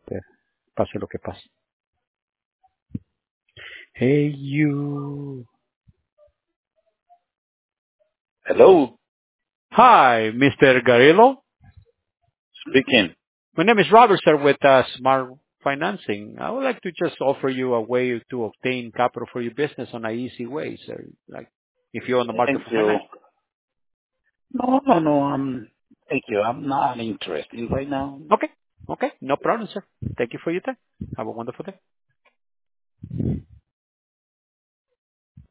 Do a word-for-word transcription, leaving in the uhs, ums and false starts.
eh, pase lo que pase. Hey, you. Hello, Hi, Mister Garillo. speaking. My name is Robert, sir, with uh, Smart Financing. I would like to just offer you a way to obtain capital for your business on an easy way, sir. Like, if you're on the market Thank for you. finance. No, no, no. I'm. Thank you. I'm not interested right now. Okay. Okay. No problem, sir. Thank you for your time. Have a wonderful day.